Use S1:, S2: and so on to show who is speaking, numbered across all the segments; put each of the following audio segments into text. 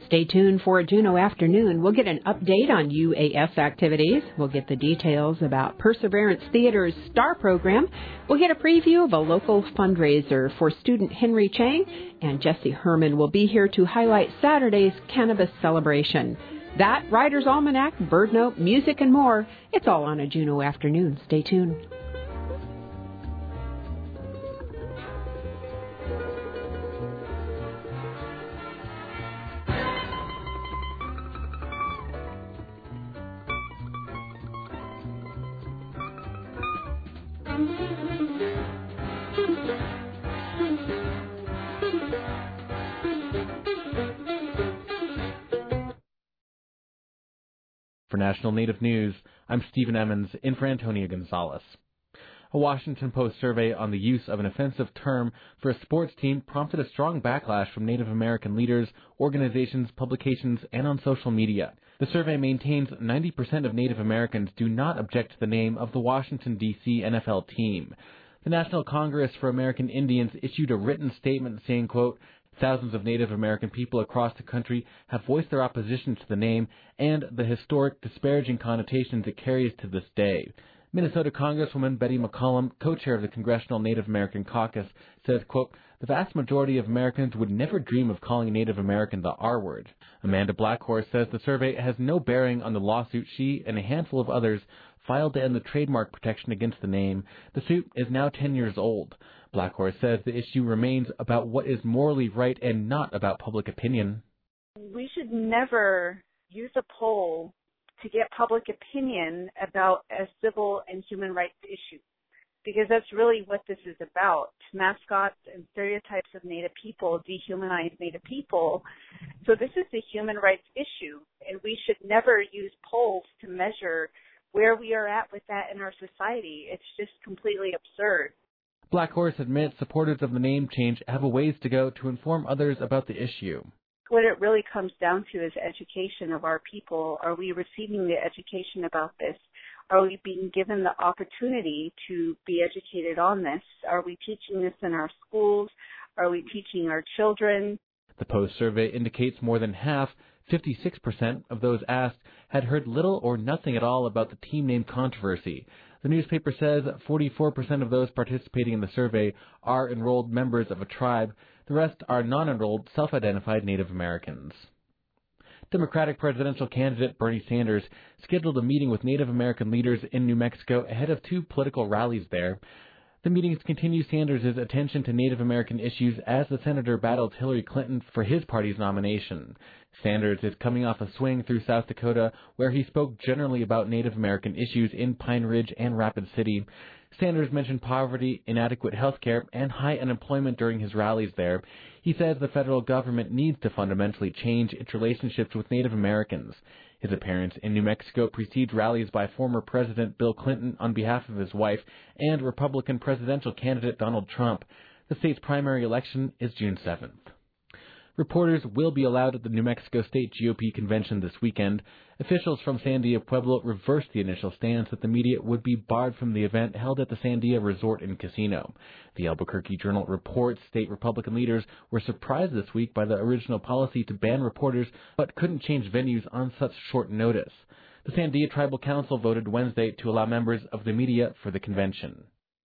S1: Stay tuned for a Juneau Afternoon. We'll get an update on UAS activities. We'll get the details about Perseverance Theater's STAR program. We'll get a preview of a local fundraiser for student Henry Chang. And Jesse Herman will be here to highlight Saturday's cannabis celebration. That, Writer's Almanac, Bird Note, music, and more. It's all on a Juneau Afternoon. Stay tuned.
S2: For National Native News, I'm Stephen Emmons, in for Antonia Gonzalez. A Washington Post survey on the use of an offensive term for a sports team prompted a strong backlash from Native American leaders, organizations, publications, and on social media. The survey maintains 90% of Native Americans do not object to the name of the Washington, D.C. NFL team. The National Congress for American Indians issued a written statement saying, quote, "Thousands of Native American people across the country have voiced their opposition to the name and the historic disparaging connotations it carries to this day." Minnesota Congresswoman Betty McCollum, co-chair of the Congressional Native American Caucus, says, quote, "The vast majority of Americans would never dream of calling Native American the R word." Amanda Blackhorse says the survey has no bearing on the lawsuit she and a handful of others filed to end the trademark protection against the name. The suit is now 10 years old. Blackhorse says the issue remains about what is morally right and not about public opinion.
S3: We should never use a poll to get public opinion about a civil and human rights issue, because that's really what this is about. Mascots and stereotypes of Native people dehumanize Native people. So this is a human rights issue, and we should never use polls to measure where we are at with that in our society. It's just completely absurd.
S2: Blackhorse admits supporters of the name change have a ways to go to inform others about the issue.
S3: What it really comes down to is education of our people. Are we receiving the education about this? Are we being given the opportunity to be educated on this? Are we teaching this in our schools? Are we teaching our children?
S2: The Post survey indicates more than half, 56% of those asked, had heard little or nothing at all about the team name controversy. The newspaper says 44% of those participating in the survey are enrolled members of a tribe. The rest are non-enrolled, self-identified Native Americans. Democratic presidential candidate Bernie Sanders scheduled a meeting with Native American leaders in New Mexico ahead of two political rallies there. The meetings continue Sanders' attention to Native American issues as the senator battles Hillary Clinton for his party's nomination. Sanders is coming off a swing through South Dakota, where he spoke generally about Native American issues in Pine Ridge and Rapid City. Sanders mentioned poverty, inadequate health care, and high unemployment during his rallies there. He says the federal government needs to fundamentally change its relationships with Native Americans. His appearance in New Mexico precedes rallies by former President Bill Clinton on behalf of his wife and Republican presidential candidate Donald Trump. The state's primary election is June 7th. Reporters will be allowed at the New Mexico State GOP convention this weekend. Officials from Sandia Pueblo reversed the initial stance that the media would be barred from the event held at the Sandia Resort and Casino. The Albuquerque Journal reports state Republican leaders were surprised this week by the original policy to ban reporters, but couldn't change venues on such short notice. The Sandia Tribal Council voted Wednesday to allow members of the media for the convention.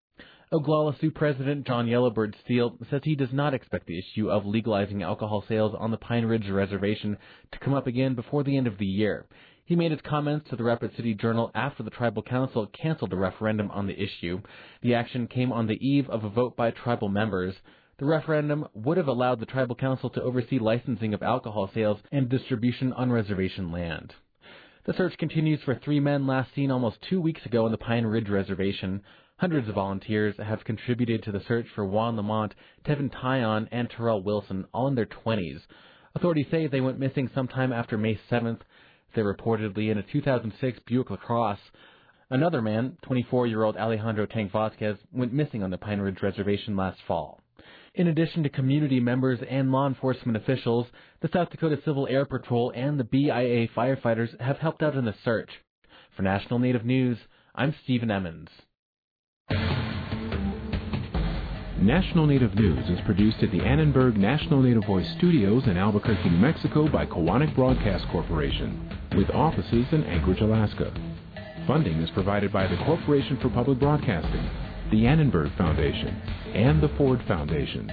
S2: Oglala Sioux President John Yellowbird Steele says he does not expect the issue of legalizing alcohol sales on the Pine Ridge Reservation to come up again before the end of the year. He made his comments to the Rapid City Journal after the Tribal Council canceled a referendum on the issue. The action came on the eve of a vote by tribal members. The referendum would have allowed the Tribal Council to oversee licensing of alcohol sales and distribution on reservation land. The search continues for three men last seen almost 2 weeks ago on the Pine Ridge Reservation. Hundreds of volunteers have contributed to the search for Juan Lamont, Tevin Tyon, and Terrell Wilson, all in their 20s. Authorities say they went missing sometime after May 7th. They're reportedly in a 2006 Buick LaCrosse. Another man, 24-year-old Alejandro Tank Vasquez, went missing on the Pine Ridge Reservation last fall. In addition to community members and law enforcement officials, the South Dakota Civil Air Patrol and the BIA firefighters have helped out in the search. For National Native News, I'm Stephen Emmons.
S4: National Native News is produced at the Annenberg National Native Voice Studios in Albuquerque, New Mexico by Kowanik Broadcast Corporation, with offices in Anchorage, Alaska. Funding is provided by the Corporation for Public Broadcasting, the Annenberg Foundation, and the Ford Foundation.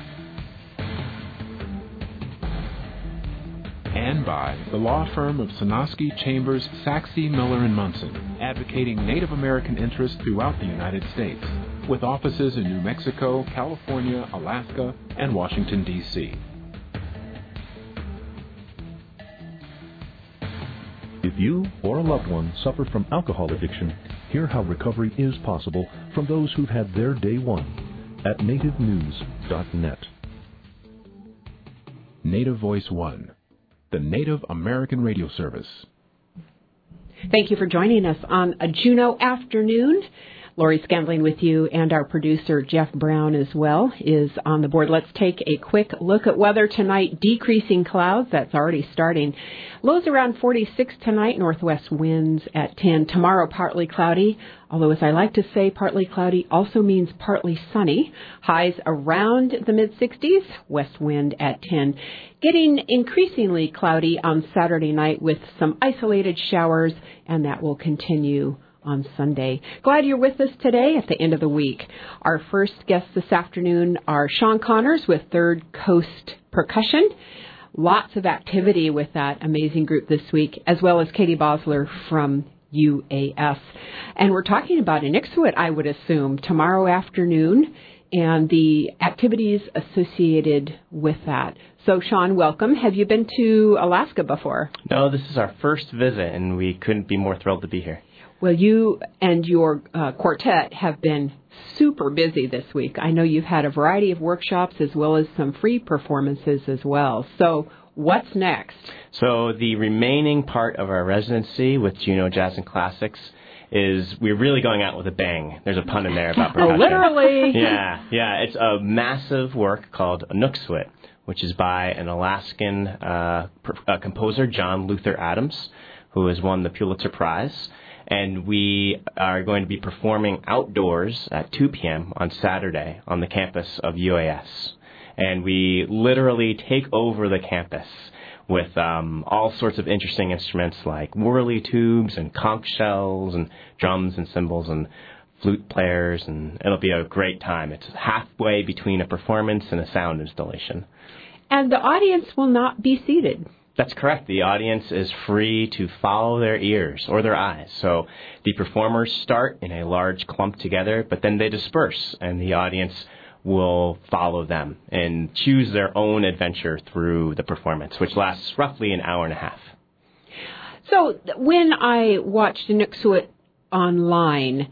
S4: And by the law firm of Sonosky, Chambers, Saxe, Miller & Munson, advocating Native American interests throughout the United States, with offices in New Mexico, California, Alaska, and Washington, D.C.
S5: If you or a loved one suffer from alcohol addiction, hear how recovery is possible from those who've had their day one at nativenews.net.
S4: Native Voice One, the Native American radio service.
S1: Thank you for joining us on a Juneau afternoon. Lori Scandling with you, and our producer, Jeff Brown, as well, is on the board. Let's take a quick look at weather tonight. Decreasing clouds, that's already starting. Lows around 46 tonight, northwest winds at 10. Tomorrow, partly cloudy, although as I like to say, partly cloudy also means partly sunny. Highs around the mid-60s, west wind at 10. Getting increasingly cloudy on Saturday night with some isolated showers, and that will continue on Sunday. Glad you're with us today at the end of the week. Our first guests this afternoon are Sean Connors with Third Coast Percussion. Lots of activity with that amazing group this week, as well as Katie Bosler from UAS. And we're talking about Inuksawit, I would assume, tomorrow afternoon and the activities associated with that. So, Sean, welcome. Have you been to Alaska before?
S6: No, this is our first visit, and we couldn't be more thrilled to be here.
S1: Well, you and your quartet have been super busy this week. I know you've had a variety of workshops as well as some free performances as well. So what's next?
S6: So the remaining part of our residency with Juneau Jazz and Classics is we're really going out with a bang. There's a pun in there about percussion.
S1: Oh, literally.
S6: Yeah. It's a massive work called Inuksawit, which is by an Alaskan composer, John Luther Adams, who has won the Pulitzer Prize. And we are going to be performing outdoors at 2 p.m. on Saturday on the campus of UAS. And we literally take over the campus with all sorts of interesting instruments like whirly tubes and conch shells and drums and cymbals and flute players. And it'll be a great time. It's halfway between a performance and a sound installation.
S1: And the audience will not be seated.
S6: That's correct. The audience is free to follow their ears or their eyes. So the performers start in a large clump together, but then they disperse, and the audience will follow them and choose their own adventure through the performance, which lasts roughly an hour and a half.
S1: So when I watched Inuksawit online,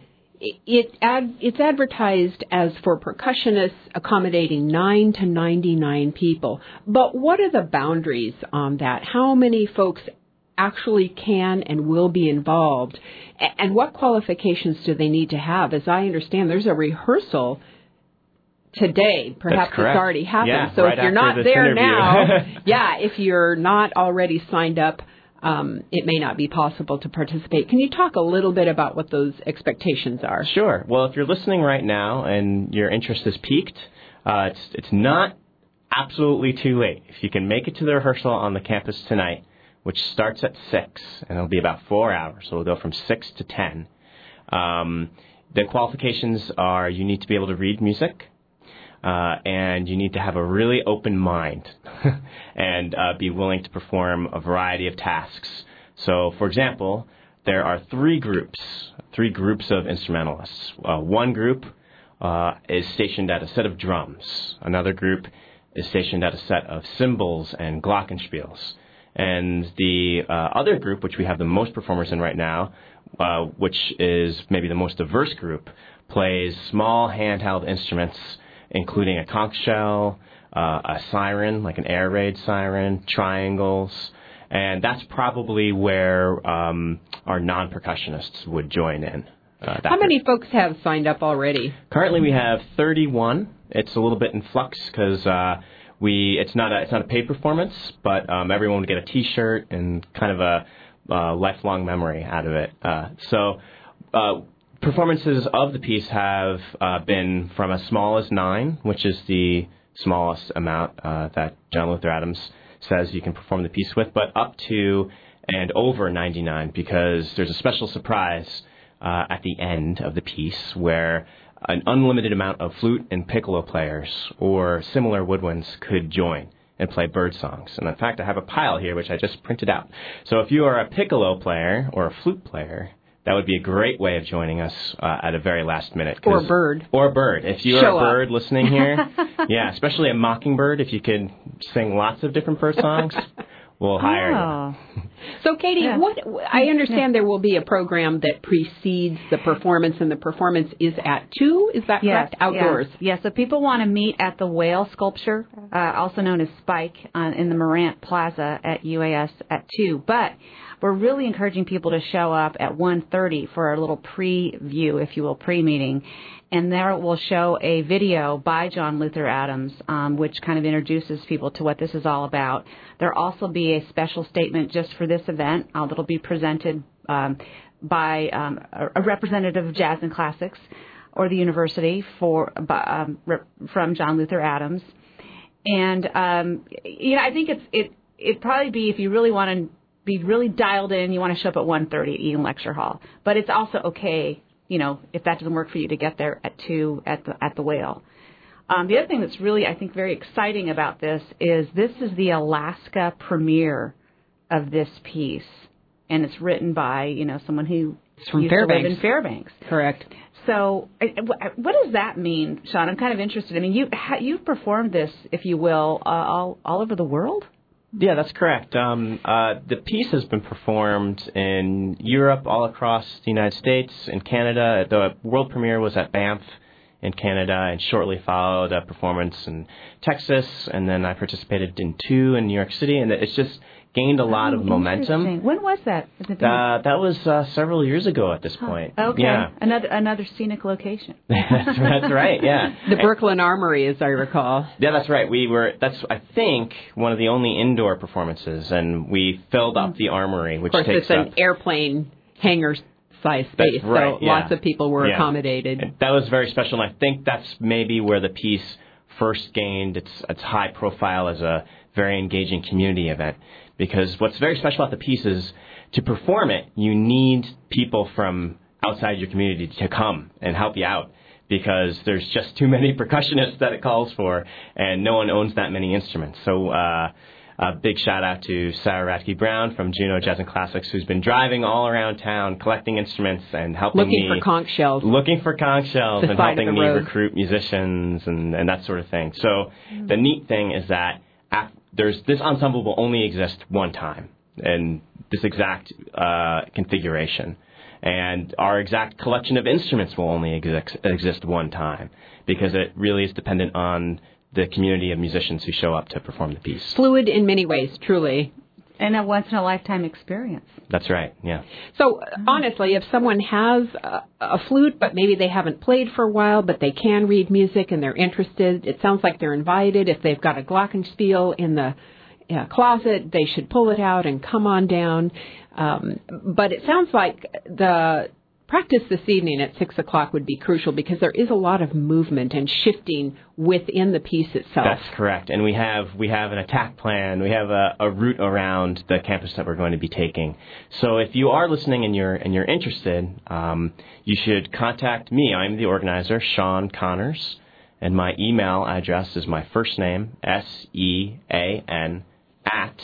S1: it's advertised as for percussionists accommodating 9 to 99 people. But what are the boundaries on that? How many folks actually can and will be involved? And what qualifications do they need to have? As I understand, there's a rehearsal today. Perhaps it's already happened.
S6: Yeah,
S1: so
S6: right
S1: if you're not there
S6: interview.
S1: now, if you're not already signed up, it may not be possible to participate. Can you talk a little bit about what those expectations are?
S6: Sure. Well, if you're listening right now and your interest is piqued, it's not absolutely too late. If you can make it to the rehearsal on the campus tonight, which starts at 6, and it'll be about 4 hours, so it'll go from 6 to 10. The qualifications are you need to be able to read music, and you need to have a really open mind and be willing to perform a variety of tasks. So, for example, there are 3 groups of instrumentalists. One group is stationed at a set of drums. Another group is stationed at a set of cymbals and glockenspiels. And the other group, which we have the most performers in right now, which is maybe the most diverse group, plays small handheld instruments, including a conch shell, a siren, like an air raid siren, triangles, and that's probably where our non-percussionists would join in.
S1: How many folks have signed up already?
S6: Currently, we have 31. It's a little bit in flux because it's not a paid performance, but everyone would get a T-shirt and kind of a lifelong memory out of it. So performances of the piece have been from as small as 9, which is the smallest amount that John Luther Adams says you can perform the piece with, but up to and over 99, because there's a special surprise at the end of the piece where an unlimited amount of flute and piccolo players or similar woodwinds could join and play bird songs. And in fact, I have a pile here which I just printed out. So if you are a piccolo player or a flute player, that would be a great way of joining us at a very last minute.
S1: Or a bird.
S6: Or a bird. If you are a bird listening here, yeah, especially a mockingbird, if you could sing lots of different bird songs, we'll hire you.
S1: So, Katie, I understand there will be a program that precedes the performance, and the performance is at 2, is that correct? Outdoors.
S7: Yes, so people want to meet at the whale sculpture, also known as Spike, in the Morant Plaza at UAS at 2. But we're really encouraging people to show up at 1:30 for a little preview, if you will, pre-meeting. And there we'll show a video by John Luther Adams, which kind of introduces people to what this is all about. There'll also be a special statement just for this event that'll be presented by a representative of Jazz and Classics or the university from John Luther Adams. And, I think it'd probably be, if you really want to be really dialed in, you want to show up at 1:30 at Eaton Lecture Hall. But it's also okay, if that doesn't work for you, to get there at 2 at the Whale. The other thing that's really, I think, very exciting about this is the Alaska premiere of this piece, and it's written by someone who used to live in Fairbanks.
S1: Correct.
S7: So, what does that mean, Sean? I'm kind of interested. I mean, you've performed this, if you will, all over the world.
S6: Yeah, that's correct. The piece has been performed in Europe, all across the United States, in Canada. The world premiere was at Banff in Canada, and shortly followed a performance in Texas, and then I participated in 2 in New York City, and it's just gained a lot of momentum.
S7: When was that?
S6: That was several years ago at this point.
S7: Okay.
S6: Yeah.
S7: Another scenic location.
S6: That's right, yeah.
S1: The Brooklyn Armory, as I recall.
S6: Yeah, that's right. That's, I think, one of the only indoor performances, and we filled up the Armory, which takes up...
S1: Of course, it's an airplane hangar-size space,
S6: right,
S1: so lots of people were accommodated.
S6: And that was very special, and I think that's maybe where the piece first gained its high profile as a very engaging community event. Because what's very special about the piece is, to perform it, you need people from outside your community to come and help you out, because there's just too many percussionists that it calls for, and no one owns that many instruments. So a big shout out to Sarah Radke Brown from Juneau Jazz and Classics, who's been driving all around town collecting instruments and helping
S1: Looking for conch shells and
S6: helping me recruit musicians and that sort of thing. So the neat thing is that this ensemble will only exist one time, and this exact configuration. And our exact collection of instruments will only exist one time, because it really is dependent on the community of musicians who show up to perform the piece.
S1: Fluid in many ways, truly.
S7: And a once-in-a-lifetime experience.
S6: That's right, yeah.
S1: So, honestly, if someone has a flute, but maybe they haven't played for a while, but they can read music and they're interested, it sounds like they're invited. If they've got a glockenspiel in the closet, they should pull it out and come on down. But it sounds like the practice this evening at 6 o'clock would be crucial, because there is a lot of movement and shifting within the piece itself.
S6: That's correct. And we have an attack plan. We have a route around the campus that we're going to be taking. So if you are listening and you're interested, you should contact me. I'm the organizer, Sean Connors, and my email address is my first name, SEAN, at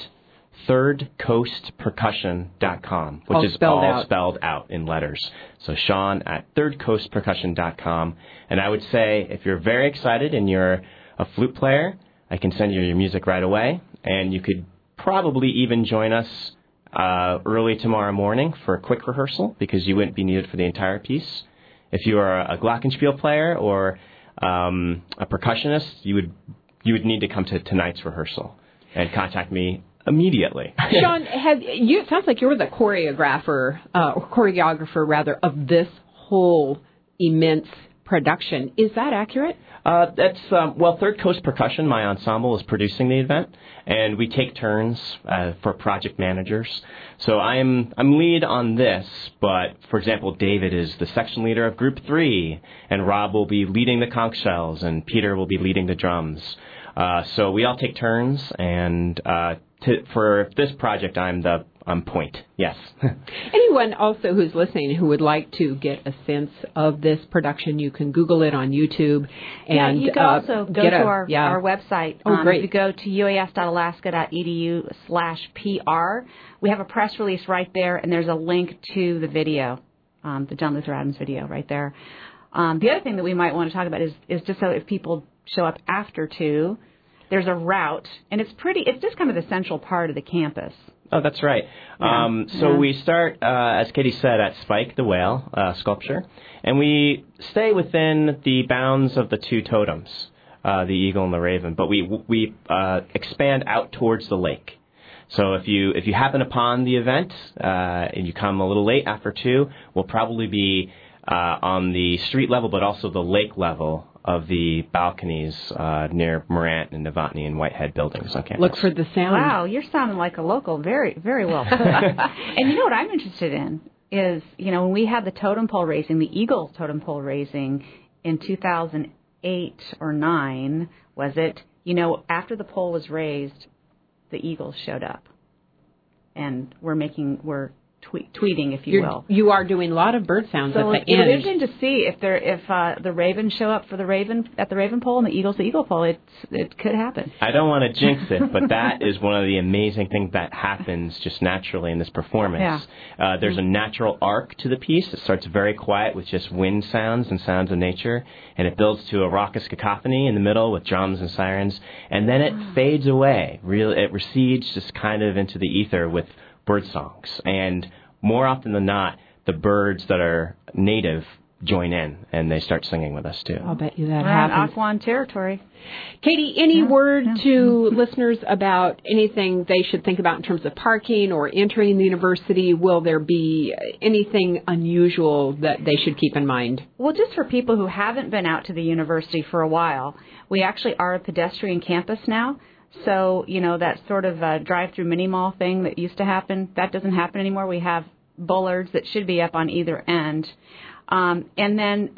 S6: thirdcoastpercussion.com, which is all spelled out in letters. So Sean at thirdcoastpercussion.com. And I would say, if you're very excited and you're a flute player, I can send you your music right away. And you could probably even join us early tomorrow morning for a quick rehearsal, because you wouldn't be needed for the entire piece. If you are a glockenspiel player or a percussionist, you would need to come to tonight's rehearsal and contact me immediately.
S1: Sean, it sounds like you're the choreographer of this whole immense production. Is that accurate?
S6: That's Third Coast Percussion, my ensemble, is producing the event, and we take turns for project managers. So I'm lead on this, but for example, David is the section leader of Group 3, and Rob will be leading the conch shells, and Peter will be leading the drums. So we all take turns, and for this project, I'm point. Yes.
S1: Anyone also who's listening who would like to get a sense of this production, you can Google it on YouTube. And
S7: you can also go to our website.
S1: Great.
S7: If you go to uas.alaska.edu/PR, we have a press release right there, and there's a link to the video, the John Luther Adams video right there. The other thing that we might want to talk about is just so if people show up after 2, there's a route, and it's just kind of the central part of the campus.
S6: Oh, that's right. We start, as Katie said, at Spike, the whale sculpture, and we stay within the bounds of the 2 totems, the eagle and the raven, but we expand out towards the lake. So if you happen upon the event and you come a little late after 2, we'll probably be on the street level, but also the lake level of the balconies near Morant and Novotny and Whitehead buildings on campus.
S1: Look for the sound.
S7: Wow, you're sounding like a local, very, very well put. And you know what I'm interested in is, when we had the totem pole raising, the Eagle totem pole raising in 2008 or 9, was it? After the pole was raised, the Eagles showed up. And we're tweeting, if you will.
S1: You are doing a lot of bird sounds at the end.
S7: So it's interesting to see if the ravens show up for the raven at the raven pole and the eagles the eagle pole. It could happen.
S6: I don't want to jinx it, but that is one of the amazing things that happens just naturally in this performance. Yeah. There's a natural arc to the piece. It starts very quiet with just wind sounds and sounds of nature, and it builds to a raucous cacophony in the middle with drums and sirens, and then it fades away. It recedes just kind of into the ether with bird songs, and more often than not, the birds that are native join in, and they start singing with us, too.
S1: I'll bet you that
S7: happens.
S1: happens.
S7: Occoquan territory.
S1: Katie, any word to listeners about anything they should think about in terms of parking or entering the university? Will there be anything unusual that they should keep in mind?
S7: Well, just for people who haven't been out to the university for a while, we actually are a pedestrian campus now. So, that sort of drive-through mini-mall thing that used to happen, that doesn't happen anymore. We have bollards that should be up on either end. And then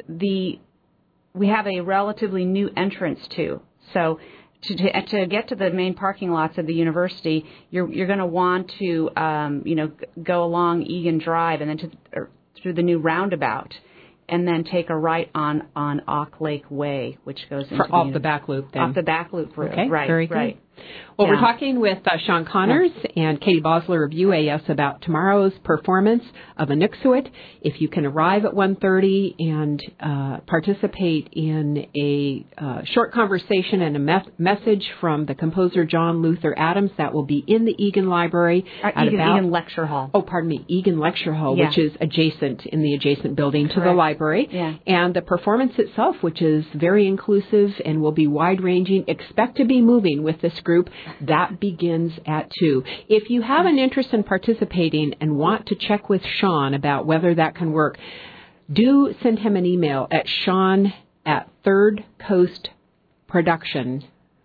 S7: we have a relatively new entrance, too. So to get to the main parking lots of the university, you're going to want to, go along Egan Drive and then through the new roundabout, and then take a right on Auk Lake Way, which goes into
S1: off the back loop. Then
S7: off the back loop route.
S1: Okay,
S7: right,
S1: very good.
S7: Right.
S1: Well, we're talking with Sean Connors and Katie Bosler of UAS about tomorrow's performance of Inuksuk. If you can arrive at 1:30 and participate in a short conversation and a message from the composer John Luther Adams, that will be in the Egan Library.
S7: Egan Lecture Hall.
S1: Oh, pardon me, Egan Lecture Hall, which is in the adjacent building to the library.
S7: Yeah.
S1: And the performance itself, which is very inclusive and will be wide-ranging, expect to be moving with this group. That begins at 2. If you have an interest in participating and want to check with Sean about whether that can work, do send him an email at Sean at Third Coast Percussion,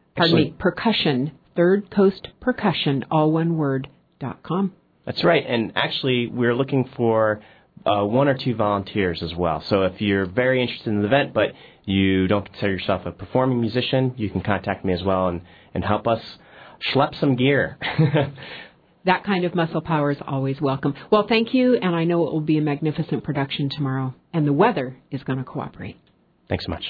S1: Third Coast Percussion, all one word, .com.
S6: That's right, and actually we're looking for 1 or 2 volunteers as well. So if you're very interested in the event, but you don't consider yourself a performing musician, you can contact me as well and help us schlep some gear.
S1: That kind of muscle power is always welcome. Well, thank you, and I know it will be a magnificent production tomorrow, and the weather is going to cooperate.
S6: Thanks so much.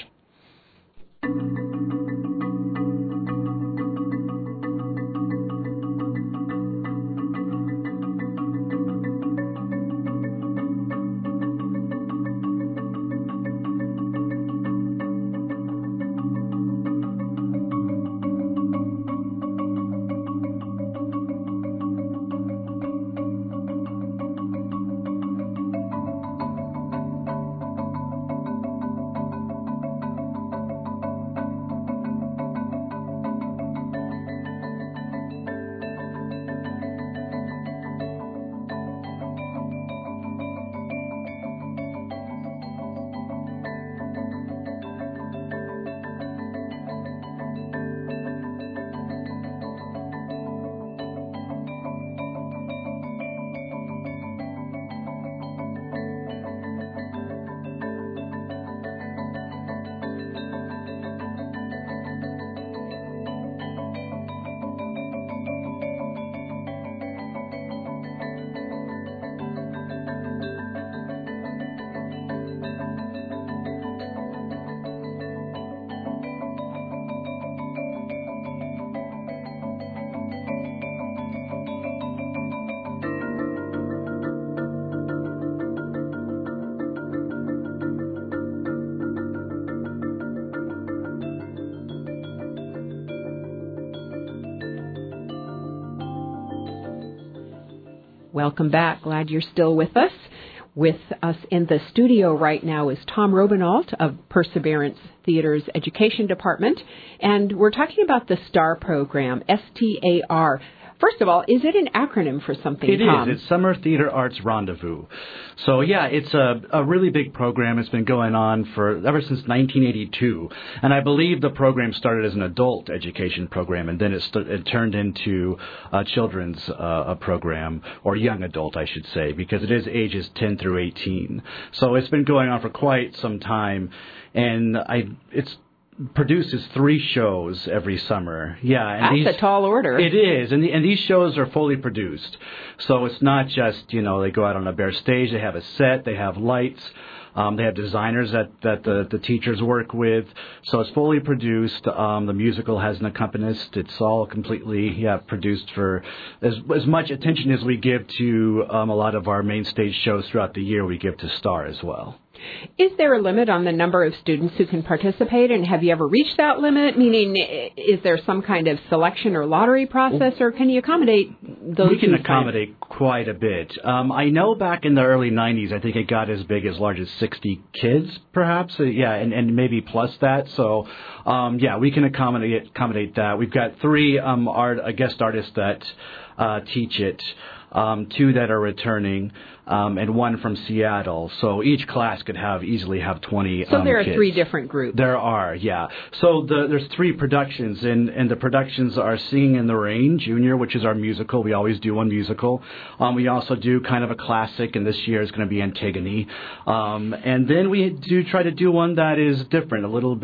S1: Welcome back. Glad you're still with us. With us in the studio right now is Tom Robinault of Perseverance Theater's Education Department, and we're talking about the STAR program, STAR. First of all, is it an acronym for something, Tom?
S8: It is. It's Summer Theater Arts Rendezvous. So, yeah, it's a really big program. It's been going on ever since 1982. And I believe the program started as an adult education program, and then it turned into a children's program, or young adult, I should say, because it is ages 10 through 18. So it's been going on for quite some time, and it's produces 3 shows every summer. Yeah, and
S1: that's a tall order.
S8: It is, and these shows are fully produced. So it's not just, they go out on a bare stage. They have a set. They have lights. They have designers that the teachers work with. So it's fully produced. The musical has an accompanist. It's all completely produced for as much attention as we give to a lot of our main stage shows throughout the year. We give to STAR as well.
S1: Is there a limit on the number of students who can participate, and have you ever reached that limit? Meaning, is there some kind of selection or lottery process, or can you accommodate those?
S8: We can accommodate quite a bit. I know back in the early 90s, I think it got as big as large as 60 kids, perhaps. And maybe plus that. So, we can accommodate that. We've got 3 guest artists that teach it. 2 that are returning, and 1 from Seattle. So each class could easily have 20
S1: So there are
S8: kids.
S1: 3 different groups.
S8: There are, yeah. So there's 3 productions, and the productions are Singing in the Rain, Junior, which is our musical. We always do one musical. We also do kind of a classic, and this year is going to be Antigone. And then we do try to do one that is different, a little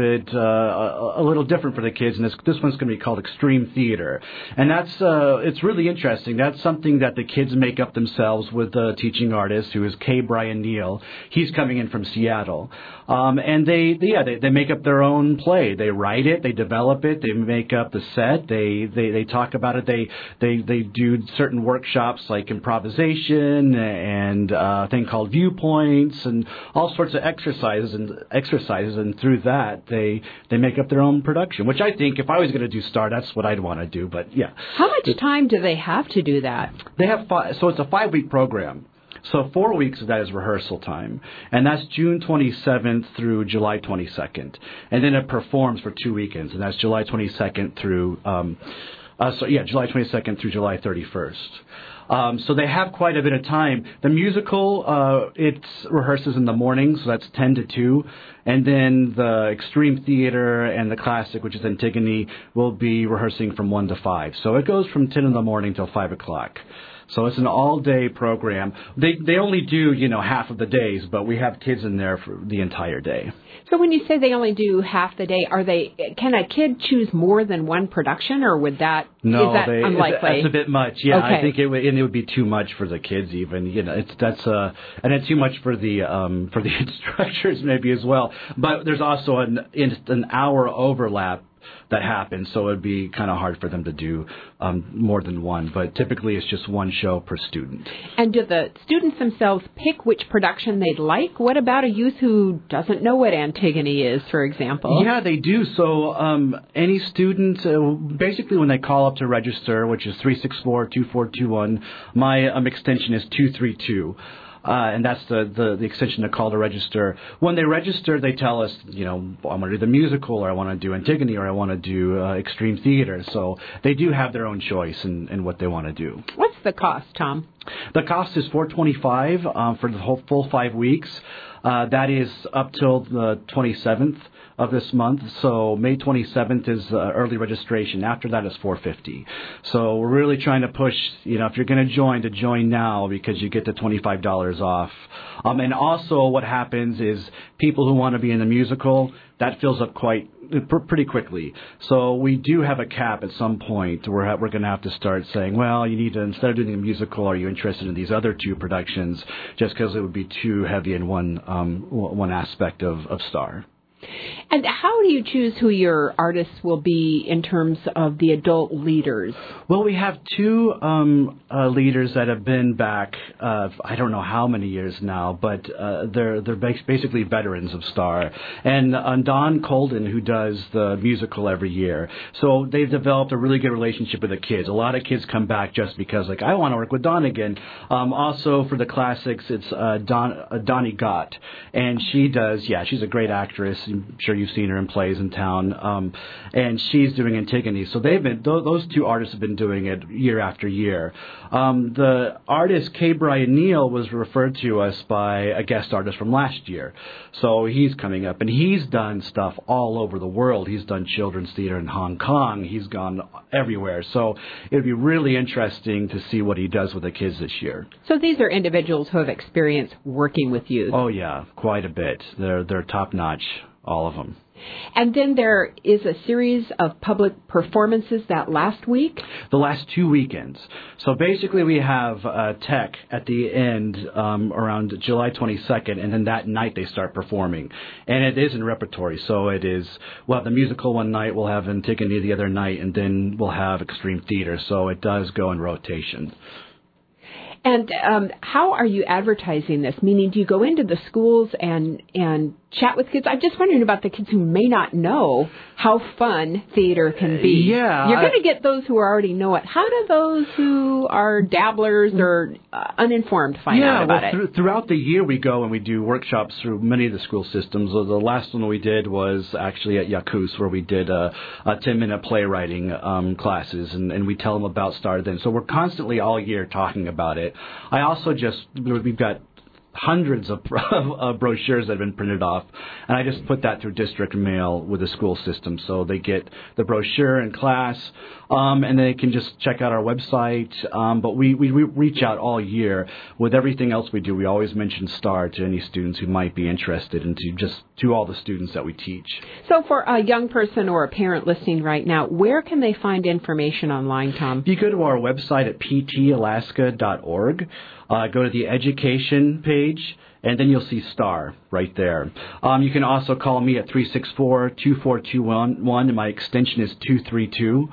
S8: different for the kids, and this one's going to be called Extreme Theater. And that's it's really interesting. That's something that the kids make up themselves with the teaching artist, who is K. Brian Neal. He's coming in from Seattle. And they make up their own play. They write it, they develop it, they make up the set, they talk about it, they do certain workshops like improvisation and a thing called viewpoints and all sorts of exercises, and through that they make up their own production, which I think if I was going to do STAR, that's what I'd want to do. But yeah.
S1: How much time do they have to do that?
S8: They have 5, so it's a 5-week program. So 4 weeks of that is rehearsal time, and that's June 27th through July 22nd. And then it performs for 2 weekends, and that's July 22nd through July 22nd through July 31st. So they have quite a bit of time. The musical, it rehearses in the morning, so that's 10 to 2. And then the Extreme Theater and the classic, which is Antigone, will be rehearsing from 1 to 5. So it goes from 10 in the morning till 5 o'clock. So it's an all-day program. They only do, half of the days, but we have kids in there for the entire day.
S1: So when you say they only do half the day, can a kid choose more than one production, or is that unlikely?
S8: That's a bit much. Yeah,
S1: okay.
S8: I think it would be too much for the kids even. And it's too much for the instructors maybe as well. But there's also an hour overlap that happens, so it would be kind of hard for them to do more than one. But typically it's just one show per student.
S1: And do the students themselves pick which production they'd like? What about a youth who doesn't know what Antigone is, for example?
S8: Yeah, they do. So any student, basically when they call up to register, which is 364-2421, my extension is 232. And that's the extension to call to register. When they register, they tell us, I want to do the musical, or I want to do Antigone, or I want to do Extreme Theater. So they do have their own choice in what they want to do.
S1: What's the cost, Tom?
S8: The cost is $425 for the whole full 5 weeks. That is up till the 27th of this month. So May 27th is early registration. After that is $450. So we're really trying to push, if you're going to join now, because you get the $25 off. And also what happens is people who want to be in the musical, that fills up pretty quickly. So we do have a cap at some point. We're going to have to start saying, well, you need to, instead of doing a musical, are you interested in these other 2 productions? Just because it would be too heavy in one aspect of STAR.
S1: And how do you choose who your artists will be in terms of the adult leaders?
S8: Well, we have two leaders that have been back, I don't know how many years now, but they're basically veterans of STAR. And Don Colden, who does the musical every year. So they've developed a really good relationship with the kids. A lot of kids come back just because, like, I want to work with Don again. Also, for the classics, it's Donnie Gott. And she's a great actress. I'm sure you've seen her in plays in town. And she's doing Antigone. So those two artists have been doing it year after year. The artist K. Brian Neal was referred to us by a guest artist from last year. So he's coming up, and he's done stuff all over the world. He's done children's theater in Hong Kong. He's gone everywhere. So it would be really interesting to see what he does with the kids this year.
S1: So these are individuals who have experience working with youth.
S8: Oh, yeah, quite a bit. They're top-notch, all of them.
S1: And then there is a series of public performances that last week?
S8: The last 2 weekends. So basically we have tech at the end around July 22nd, and then that night they start performing. And it is in repertory. So we'll have the musical one night, we'll have Antigone the other night, and then we'll have Extreme Theater. So it does go in rotation.
S1: And how are you advertising this? Meaning, do you go into the schools and chat with kids? I'm just wondering about the kids who may not know how fun theater can be.
S8: Yeah.
S1: You're going to get those who already know it. How do those who are dabblers or uninformed find out about it?
S8: Throughout the year we go and we do workshops through many of the school systems. The last one we did was actually at Yakus, where we did a 10-minute playwriting classes, and we tell them about STAR then. So we're constantly all year talking about it. I also we've got hundreds of brochures that have been printed off, and I just put that through district mail with the school system, so they get the brochure in class, and they can just check out our website. But we reach out all year with everything else we do. We always mention STAR to any students who might be interested, and to all the students that we teach.
S1: So for a young person or a parent listening right now, where can they find information online, Tom?
S8: You go to our website at ptalaska.org. Go to the education page, and then you'll see STAR right there. You can also call me at 364-2421, and my extension is 232.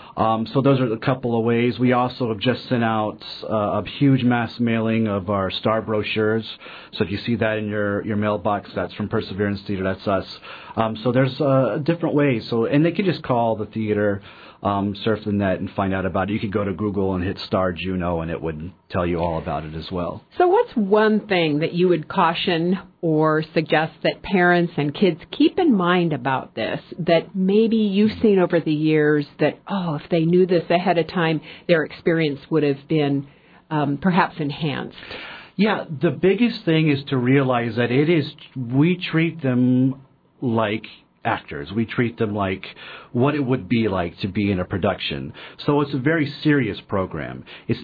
S8: So those are a couple of ways. We also have just sent out a huge mass mailing of our STAR brochures. So if you see that in your mailbox, that's from Perseverance Theater. That's us. So there's different ways. And they can just call the theater, surf the net, and find out about it. You could go to Google and hit STAR Juneau, and it would tell you all about it as well.
S1: So what's one thing that you would caution or suggest that parents and kids keep in mind about this, that maybe you've seen over the years that, if they knew this ahead of time, their experience would have been perhaps enhanced?
S8: Yeah, the biggest thing is to realize that we treat them like actors. We treat them like what it would be like to be in a production. So it's a very serious program. It's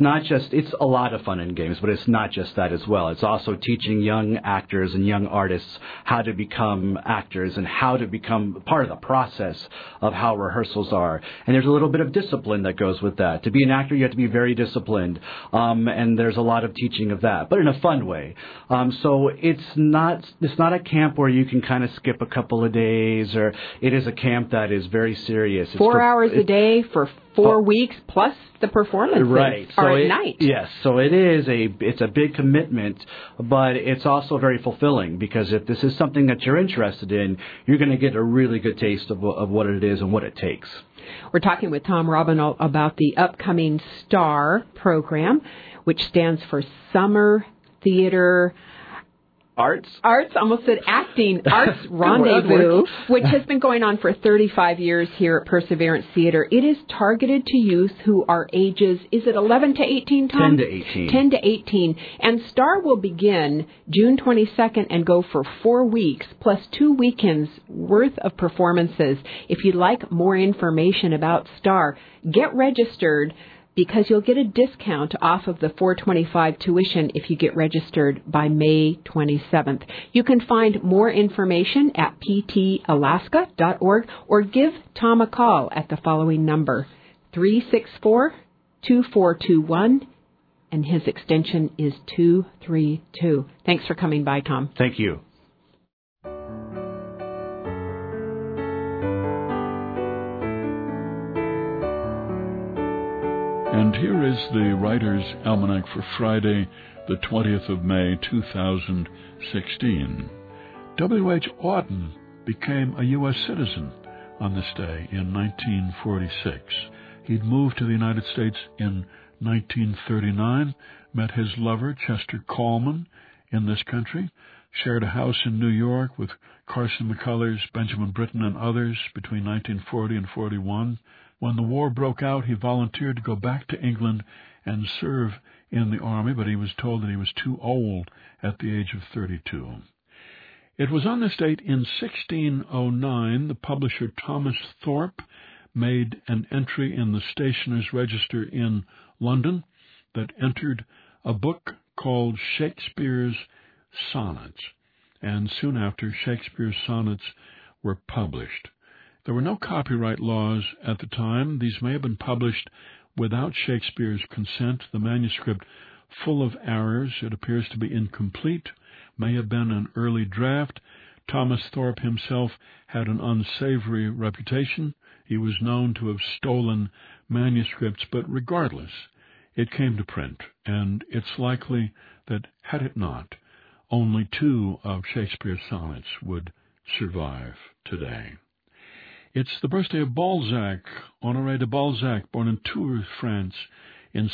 S8: a lot of fun and games, but it's not just that as well. It's also teaching young actors and young artists how to become actors and how to become part of the process of how rehearsals are. And there's a little bit of discipline that goes with that. To be an actor, you have to be very disciplined. And there's a lot of teaching of that, but in a fun way. So it's not a camp where you can kind of skip a couple of days, or it is a camp that is very serious. It's
S1: 4 hours a day for 4 weeks plus the performances.
S8: Right.
S1: Or at night.
S8: Yes. So it's a big commitment, but it's also very fulfilling, because if this is something that you're interested in, you're going to get a really good taste of what it is and what it takes.
S1: We're talking with Tom Robinall about the upcoming STAR program, which stands for Summer Theater
S8: Arts,
S1: almost said acting, Arts Rendezvous, which has been going on for 35 years here at Perseverance Theater. It is targeted to youth who are ages, is it 11 to 18, Tom?
S8: 10 to 18.
S1: 10 to 18. And STAR will begin June 22nd and go for 4 weeks, plus 2 weekends worth of performances. If you'd like more information about STAR, get registered, because you'll get a discount off of the $425 tuition if you get registered by May 27th. You can find more information at ptalaska.org or give Tom a call at the following number, 364-2421, and his extension is 232. Thanks for coming by, Tom.
S8: Thank you.
S9: And here is the Writer's Almanac for Friday, the 20th of May, 2016. W.H. Auden became a U.S. citizen on this day in 1946. He'd moved to the United States in 1939, met his lover, Chester Coleman, in this country, shared a house in New York with Carson McCullers, Benjamin Britten, and others between 1940 and 41. When the war broke out, he volunteered to go back to England and serve in the army, but he was told that he was too old at the age of 32. It was on this date in 1609 the publisher Thomas Thorpe made an entry in the Stationer's Register in London that entered a book called Shakespeare's Sonnets, and soon after Shakespeare's Sonnets were published. There were no copyright laws at the time. These may have been published without Shakespeare's consent. The manuscript, full of errors, it appears to be incomplete, may have been an early draft. Thomas Thorpe himself had an unsavory reputation. He was known to have stolen manuscripts, but regardless, it came to print, and it's likely that, had it not, only 2 of Shakespeare's sonnets would survive today. It's the birthday of Balzac, Honoré de Balzac, born in Tours, France, in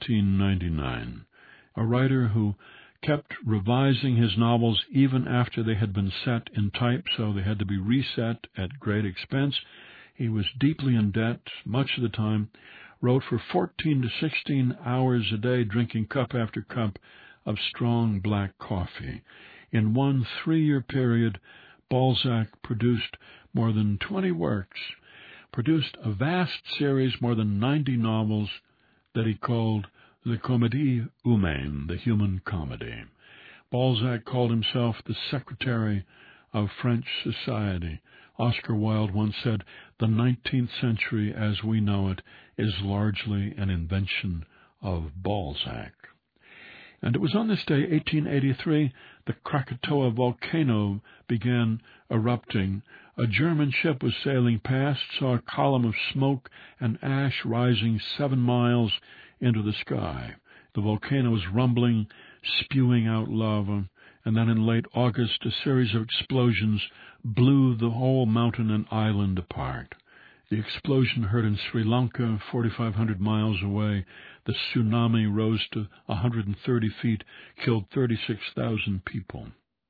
S9: 1799, a writer who kept revising his novels even after they had been set in type, so they had to be reset at great expense. He was deeply in debt much of the time, wrote for 14 to 16 hours a day, drinking cup after cup of strong black coffee. In one 3-year period, Balzac produced more than 20 works, produced a vast series, more than 90 novels, that he called the Comédie Humaine, the human comedy. Balzac called himself the secretary of French society. Oscar Wilde once said, "The 19th century as we know it is largely an invention of Balzac." And it was on this day, 1883, the Krakatoa volcano began erupting. A German ship was sailing past, saw a column of smoke and ash rising 7 miles into the sky. The volcano was rumbling, spewing out lava, and then in late August, a series of explosions blew the whole mountain and island apart. The explosion heard in Sri Lanka, 4,500 miles away. The tsunami rose to 130 feet, killed 36,000 people.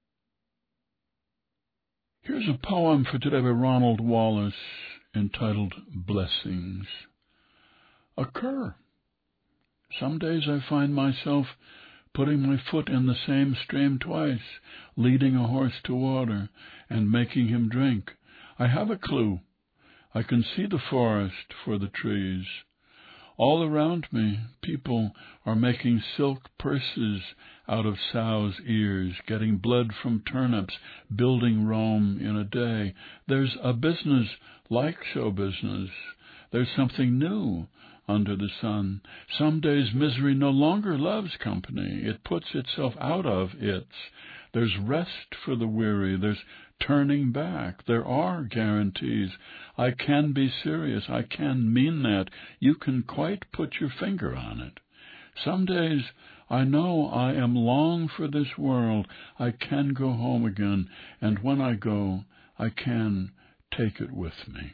S9: Here's a poem for today by Ronald Wallace entitled Blessings. Occur. Some days I find myself putting my foot in the same stream twice, leading a horse to water and making him drink. I have a clue. I can see the forest for the trees. All around me, people are making silk purses out of sows' ears, getting blood from turnips, building Rome in a day. There's a business like show business. There's something new under the sun. Some days misery no longer loves company. It puts itself out of its. There's rest for the weary. There's turning back. There are guarantees. I can be serious. I can mean that. You can quite put your finger on it. Some days I know I am long for this world. I can go home again, and when I go, I can take it with me.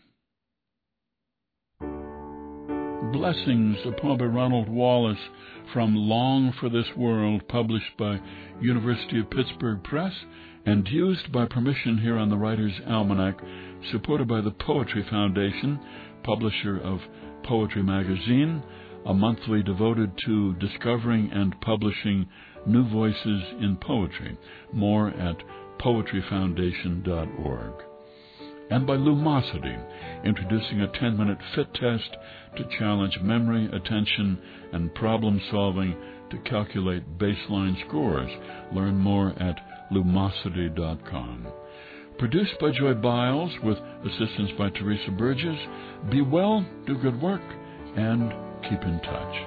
S9: Blessings, a poem by Ronald Wallace from Long for This World, published by University of Pittsburgh Press and used by permission here on the Writer's Almanac, supported by the Poetry Foundation, publisher of Poetry Magazine, a monthly devoted to discovering and publishing new voices in poetry. More at poetryfoundation.org. And by Lumosity, introducing a 10-minute fit test to challenge memory, attention, and problem-solving to calculate baseline scores. Learn more at lumosity.com. Produced by Joy Biles with assistance by Teresa Burgess. Be well, do good work, and keep in touch.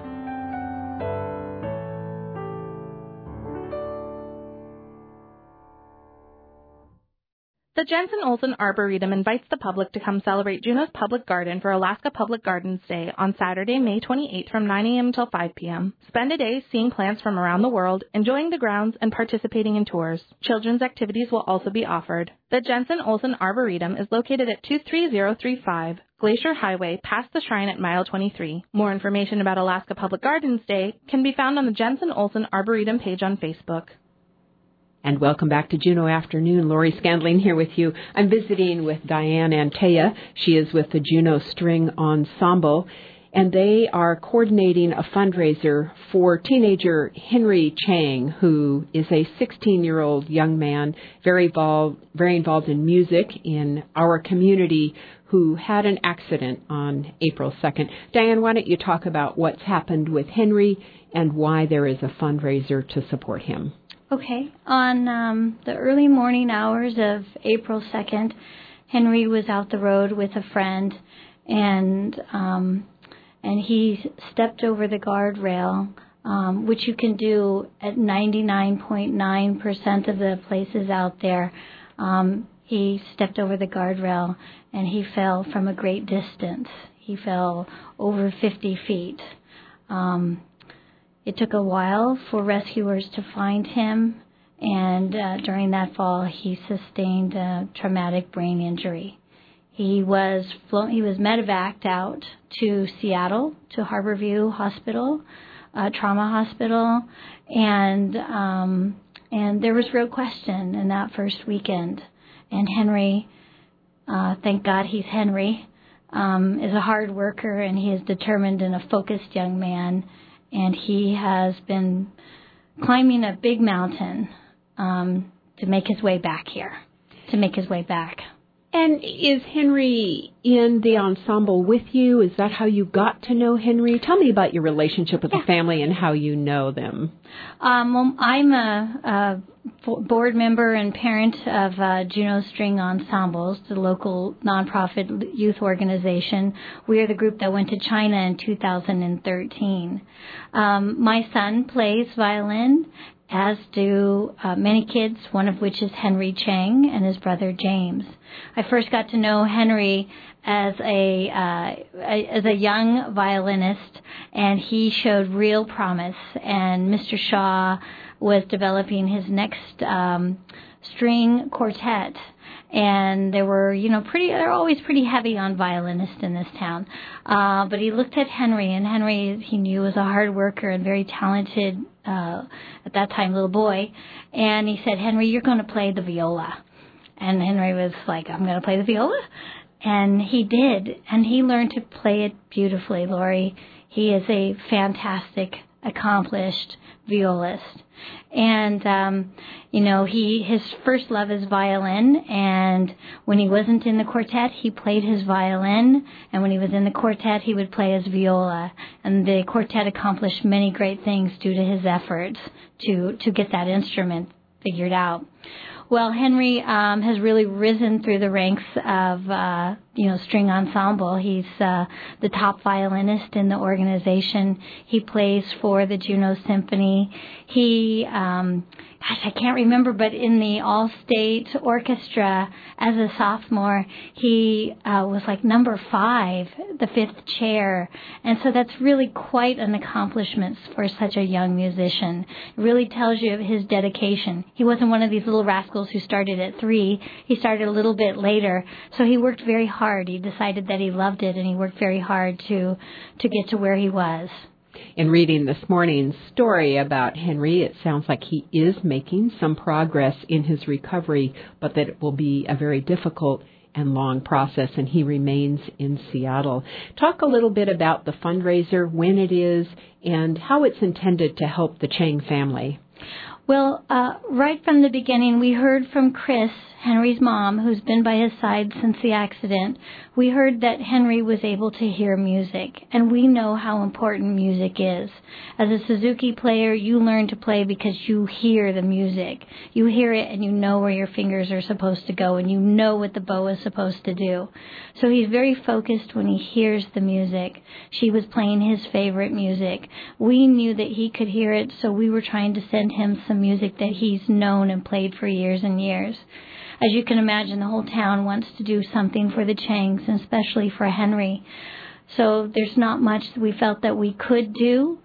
S10: The Jensen Olson Arboretum invites the public to come celebrate Juneau's Public Garden for Alaska Public Gardens Day on Saturday, May 28th from 9 a.m. until 5 p.m. Spend a day seeing plants from around the world, enjoying the grounds, and participating in tours. Children's activities will also be offered. The Jensen Olson Arboretum is located at 23035 Glacier Highway, past the shrine at mile 23. More information about Alaska Public Gardens Day can be found on the Jensen Olson Arboretum page on Facebook.
S1: And welcome back to Juneau Afternoon. Lori Scandling here with you. I'm visiting with Diane Antea. She is with the Juneau String Ensemble, and they are coordinating a fundraiser for teenager Henry Chang, who is a 16-year-old young man, very involved in music in our community, who had an accident on April 2nd. Diane, why don't you talk about what's happened with Henry and why there is a fundraiser to support him?
S11: Okay. On the early morning hours of April 2nd, Henry was out the road with a friend, and he stepped over the guardrail, which you can do at 99.9% of the places out there. He stepped over the guardrail, and he fell from a great distance. He fell over 50 feet. It took a while for rescuers to find him, and during that fall, he sustained a traumatic brain injury. He was medevaced out to Seattle, to Harborview Hospital, trauma hospital, and there was real question in that first weekend. And Henry, thank God he's Henry, is a hard worker, and he is determined and a focused young man. And he has been climbing a big mountain to make his way back here, And
S1: is Henry in the ensemble with you? Is that how you got to know Henry? Tell me about your relationship with the family and how you know them.
S11: Well, I'm a board member and parent of Juneau String Ensembles, the local nonprofit youth organization. We are the group that went to China in 2013. My son plays violin, as do many kids, one of which is Henry Chang and his brother James. I first got to know Henry as a young violinist, and he showed real promise. And Mr. Shaw was developing his next string quartet, and they're always pretty heavy on violinists in this town. But he looked at Henry, and Henry, he knew, was a hard worker and very talented, at that time, little boy. And he said, "Henry, you're going to play the viola." And Henry was like, "I'm going to play the viola?" And he did, and he learned to play it beautifully, Lori. He is a fantastic, accomplished violist. And, his first love is violin, and when he wasn't in the quartet, he played his violin, and when he was in the quartet, he would play his viola. And the quartet accomplished many great things due to his efforts to get that instrument figured out. Well, Henry has really risen through the ranks of, string ensemble. He's the top violinist in the organization. He plays for the Juneau Symphony. He, I can't remember, but in the all-state orchestra as a sophomore, he was like number 5, the 5th chair. And so that's really quite an accomplishment for such a young musician. It really tells you of his dedication. He wasn't one of these little rascals who started at 3. He started a little bit later. So he worked very hard. He decided that he loved it, and he worked very hard to get to where he was.
S1: In reading this morning's story about Henry, it sounds like he is making some progress in his recovery, but that it will be a very difficult and long process, and he remains in Seattle. Talk a little bit about the fundraiser, when it is, and how it's intended to help the Chang family.
S11: Well, right from the beginning, we heard from Chris, Henry's mom, who's been by his side since the accident. We heard that Henry was able to hear music, and we know how important music is. As a Suzuki player, you learn to play because you hear the music. You hear it, and you know where your fingers are supposed to go, and you know what the bow is supposed to do. So he's very focused when he hears the music. She was playing his favorite music. We knew that he could hear it, so we were trying to send him some music that he's known and played for years and years. as you can imagine, the whole town wants to do something for the Changs, and especially for Henry. So there's not much that we felt that we could do.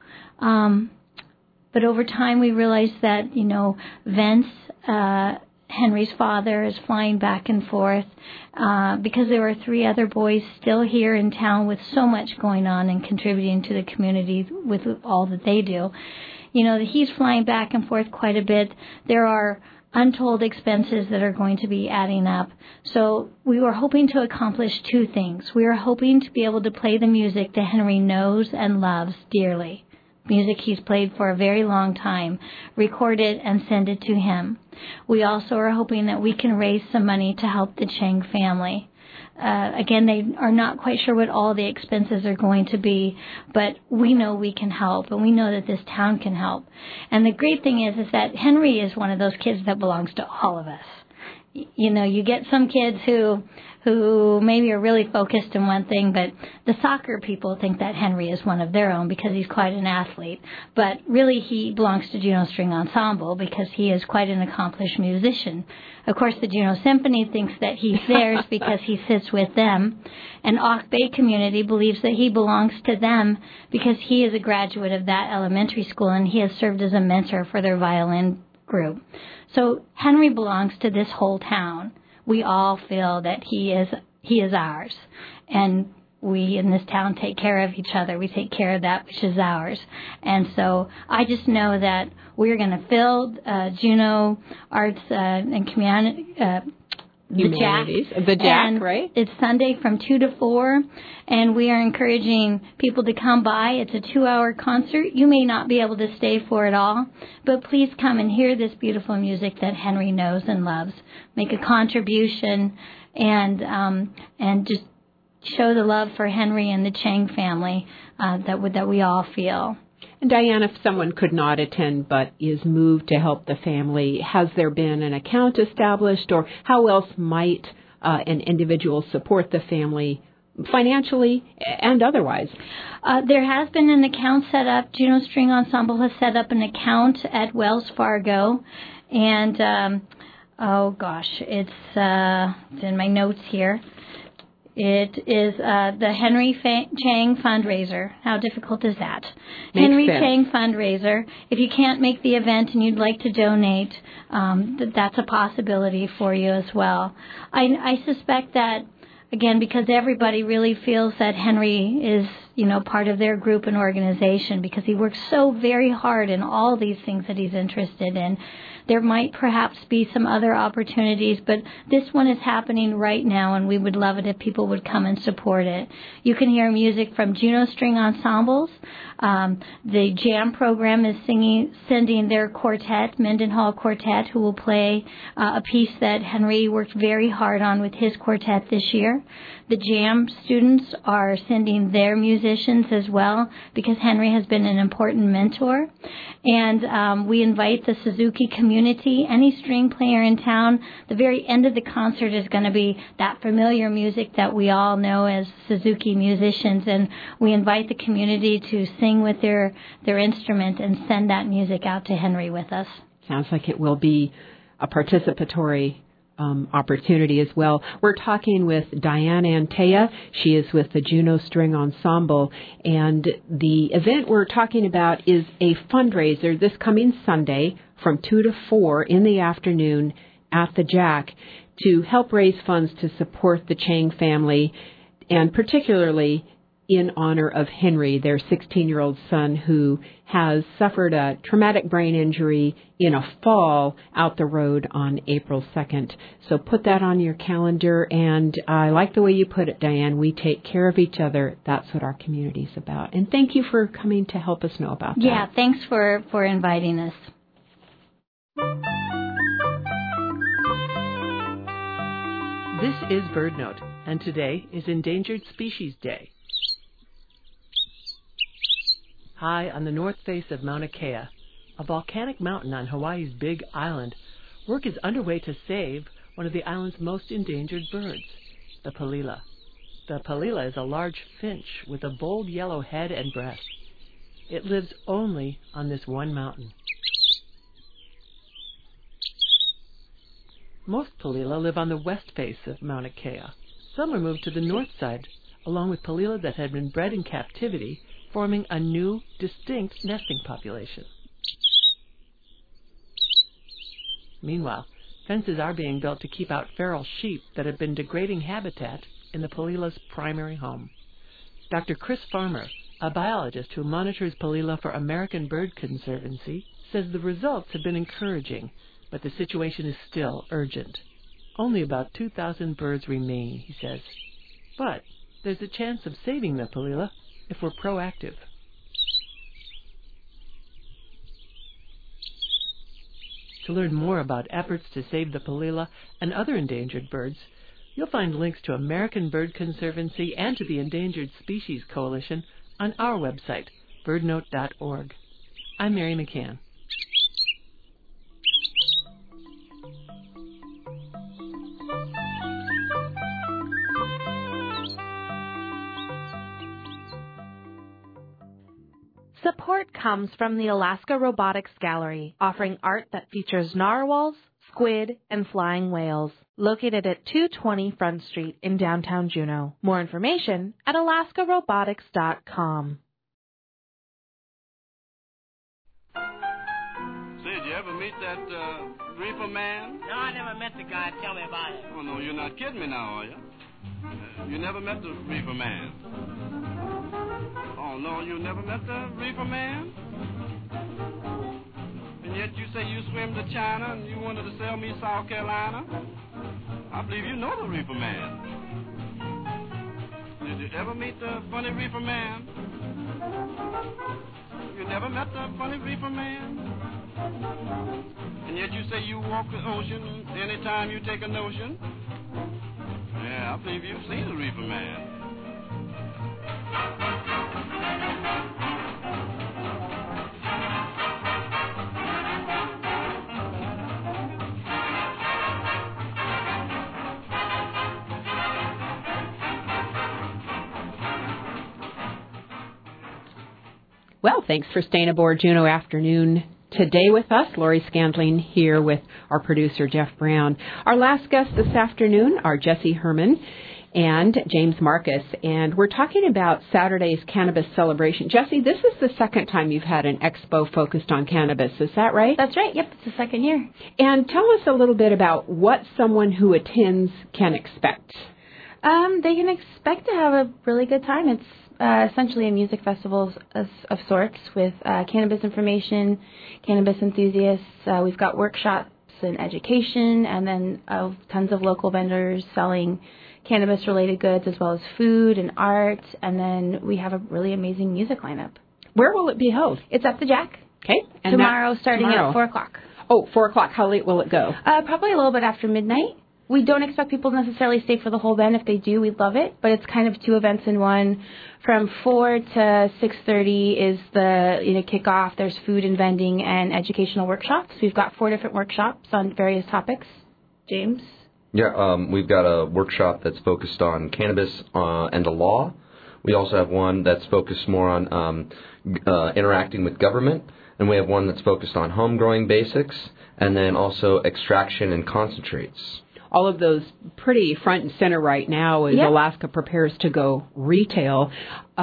S11: But over time we realized that, Vince, Henry's father, is flying back and forth because there were 3 other boys still here in town with so much going on and contributing to the community with all that they do. He's flying back and forth quite a bit. There are untold expenses that are going to be adding up. So we were hoping to accomplish 2 things. We were hoping to be able to play the music that Henry knows and loves dearly. Music he's played for a very long time, record it and send it to him. We also are hoping that we can raise some money to help the Chang family. Again, they are not quite sure what all the expenses are going to be, but we know we can help, and we know that this town can help. And the great thing is that Henry is one of those kids that belongs to all of us. You get some kids who maybe are really focused in one thing, but the soccer people think that Henry is one of their own because he's quite an athlete. But really he belongs to Juneau String Ensemble because he is quite an accomplished musician. Of course, the Juneau Symphony thinks that he's theirs because he sits with them. And Auk Bay community believes that he belongs to them because he is a graduate of that elementary school and he has served as a mentor for their violin group. So Henry belongs to this whole town. We all feel that he is ours, and we in this town take care of each other. We take care of that which is ours. And so I just know that we're going to fill Juneau Arts and Community the Jack, right? It's Sunday from 2 to 4, and we are encouraging people to come by. It's a 2-hour concert. You may not be able to stay for it all, but please come and hear this beautiful music that Henry knows and loves. Make a contribution and just show the love for Henry and the Chang family that we all feel.
S1: And Diane, if someone could not attend but is moved to help the family, has there been an account established, or how else might an individual support the family financially and otherwise?
S11: There has been an account set up. Juneau String Ensemble has set up an account at Wells Fargo, and it's in my notes here. It is the Henry Chang fundraiser. How difficult is that? Henry Chang fundraiser. If you can't make the event and you'd like to donate, that's a possibility for you as well. I suspect that, again, because everybody really feels that Henry is, part of their group and organization because he works so very hard in all these things that he's interested in. There might perhaps be some other opportunities, but this one is happening right now, and we would love it if people would come and support it. You can hear music from Juneau String Ensembles. The Jam program is sending their quartet, Mendenhall Quartet, who will play a piece that Henry worked very hard on with his quartet this year. The Jam students are sending their musicians as well because Henry has been an important mentor. And we invite the Suzuki community, any string player in town. The very end of the concert is going to be that familiar music that we all know as Suzuki musicians. And we invite the community to sing with their instrument and send that music out to Henry with us.
S1: Sounds like it will be a participatory opportunity as well. We're talking with Diane Antea. She is with the Juneau String Ensemble, and the event we're talking about is a fundraiser this coming Sunday from 2 to 4 in the afternoon at the Jack to help raise funds to support the Chang family, and particularly in honor of Henry, their 16-year-old son who has suffered a traumatic brain injury in a fall out the road on April 2nd. So put that on your calendar, and I like the way you put it, Diane. We take care of each other. That's what our community is about. And thank you for coming to help us know about that.
S11: Yeah, thanks for inviting us.
S12: This is BirdNote, and today is Endangered Species Day. High on the north face of Mauna Kea, a volcanic mountain on Hawaii's Big Island, work is underway to save one of the island's most endangered birds, the palila. The palila is a large finch with a bold yellow head and breast. It lives only on this one mountain. Most Palila live on the west face of Mauna Kea. Some are moved to the north side, along with Palila that had been bred in captivity, forming a new, distinct nesting population. Meanwhile, fences are being built to keep out feral sheep that have been degrading habitat in the Palila's primary home. Dr. Chris Farmer, a biologist who monitors Palila for American Bird Conservancy, says the results have been encouraging, but the situation is still urgent. Only about 2,000 birds remain, he says. But there's a chance of saving the Palila if we're proactive. To learn more about efforts to save the Palila and other endangered birds, you'll find links to American Bird Conservancy and to the Endangered Species Coalition on our website, birdnote.org. I'm Mary McCann.
S10: Support comes from the Alaska Robotics Gallery, offering art that features narwhals, squid, and flying whales. Located at 220 Front Street in downtown Juneau. More information at alaskarobotics.com.
S13: Say, did you ever meet that reefer man?
S14: No, I never met the guy. Tell me about it.
S13: Oh, no, you're not kidding me now, are you? You never met the reefer man? Oh, no, you never met the reefer man? And yet you say you swim to China and you wanted to sell me South Carolina? I believe you know the reefer man. Did you ever meet the funny reefer man? You never met the funny reefer man? And yet you say you walk the ocean anytime you take a notion? Yeah, I believe you've seen the reefer man.
S1: Well, thanks for staying aboard Juneau Afternoon today with us. Lori Scandling here with our producer, Jeff Brown. Our last guests this afternoon are Jesse Herman and James Marcus, and we're talking about Saturday's cannabis celebration. Jesse, this is the second time you've had an expo focused on cannabis. Is that right?
S15: That's right. Yep, it's the second year.
S1: And tell us a little bit about what someone who attends can expect.
S15: They can expect to have a really good time. It's essentially a music festival of sorts with cannabis information, cannabis enthusiasts. We've got workshops and education, and then tons of local vendors selling cannabis-related goods as well as food and art. And then we have a really amazing music lineup.
S1: Where will it be held?
S15: It's at the Jack.
S1: Okay. And
S15: tomorrow, starting at 4 o'clock.
S1: Oh, 4 o'clock. How late will it go?
S15: Probably a little bit after midnight. We don't expect people to necessarily stay for the whole event. If they do, we'd love it. But it's kind of two events in one. From 4 to 6:30 is the kickoff. There's food and vending and educational workshops. We've got 4 different workshops on various topics. James?
S16: Yeah, we've got a workshop that's focused on cannabis and the law. We also have one that's focused more on interacting with government. And we have one that's focused on home growing basics and then also extraction and concentrates.
S1: All of those pretty front and center right now as Alaska prepares to go retail.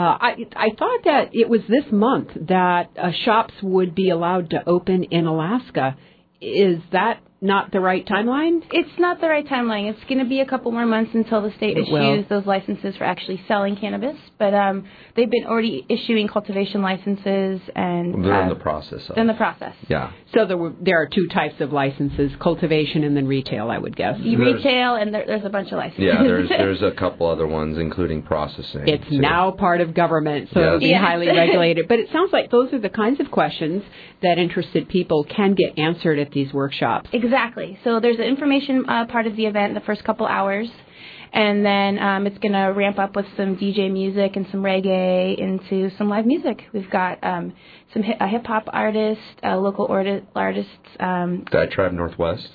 S1: I thought that it was this month that shops would be allowed to open in Alaska. Is that not the right timeline?
S15: It's not the right timeline. It's going to be a couple more months until the state issues those licenses for actually selling cannabis. But they've been already issuing cultivation licenses, and
S16: they're in the process.
S15: They're in the process.
S16: Yeah.
S1: So there are 2 types of licenses: cultivation and then retail, I would guess.
S15: Retail, and there's a bunch of licenses.
S16: Yeah, there's a couple other ones, including processing.
S1: It's now part of government, so it'll be highly regulated. But it sounds like those are the kinds of questions that interested people can get answered at these workshops.
S15: Exactly. So there's an information part of the event the first couple hours, and then it's going to ramp up with some DJ music and some reggae into some live music. We've got a hip-hop artist, local artists.
S16: Diatribe Northwest.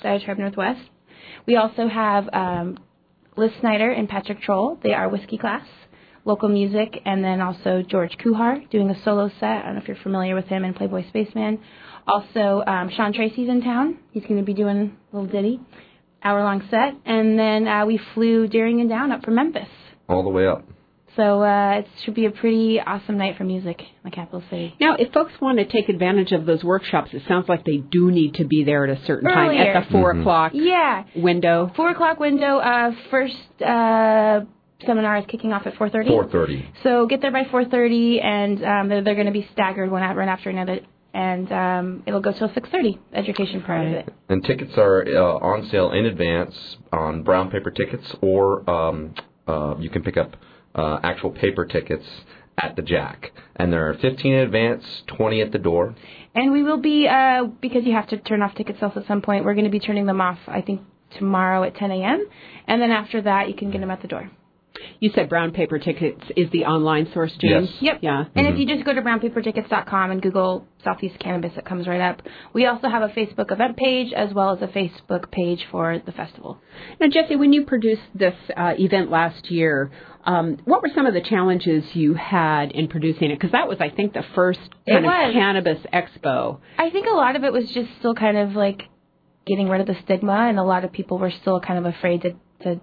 S15: We also have Liz Snyder and Patrick Troll. They are Whiskey Class. Local music, and then also George Kuhar doing a solo set. I don't know if you're familiar with him in Playboy Spaceman. Also, Sean Tracy's in town. He's going to be doing a little ditty. hour-long set, and then we flew Deering and down up from Memphis.
S16: All the way up.
S15: So it should be a pretty awesome night for music in the capital city.
S1: Now, if folks want to take advantage of those workshops, it sounds like they do need to be there at a certain time at the 4 o'clock window.
S15: 4 o'clock window. First seminar is kicking off at 4:30.
S16: 4:30.
S15: So get there by 4:30, and they're going to be staggered one after another. And it'll go till 6:30, education part of it.
S16: And tickets are on sale in advance on brown paper tickets, or you can pick up actual paper tickets at the Jack. And there are 15 in advance, 20 at the door.
S15: And we will be, because you have to turn off ticket sales at some point, we're going to be turning them off, I think, tomorrow at 10 a.m. And then after that, you can get them at the door.
S1: You said Brown Paper Tickets is the online source, James?
S16: Yes.
S15: Yep.
S1: Yeah.
S15: And if you just go to brownpapertickets.com and Google Southeast Cannabis, it comes right up. We also have a Facebook event page as well as a Facebook page for the festival.
S1: Now, Jesse, when you produced this event last year, what were some of the challenges you had in producing it? Because that was, I think, the first kind of cannabis expo.
S15: I think a lot of it was just still kind of like getting rid of the stigma, and a lot of people were still kind of afraid to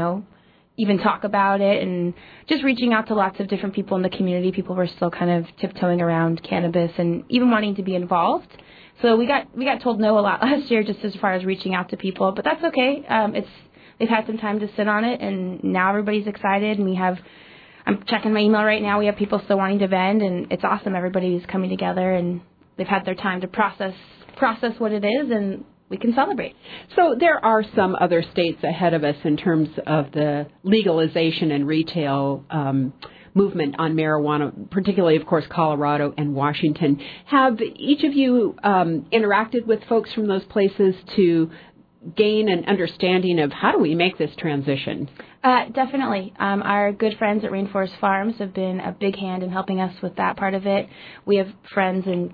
S15: even talk about it, and just reaching out to lots of different people in the community. People were still kind of tiptoeing around cannabis and even wanting to be involved. So we got told no a lot last year, just as far as reaching out to people, but that's okay. They've had some time to sit on it, and now everybody's excited, and I'm checking my email right now. We have people still wanting to vend, and it's awesome. Everybody's coming together, and they've had their time to process what it is, and we can celebrate.
S1: So there are some other states ahead of us in terms of the legalization and retail movement on marijuana, particularly, of course, Colorado and Washington. Have each of you interacted with folks from those places to gain an understanding of how do we make this transition?
S15: Definitely. Our good friends at Rainforest Farms have been a big hand in helping us with that part of it. We have friends in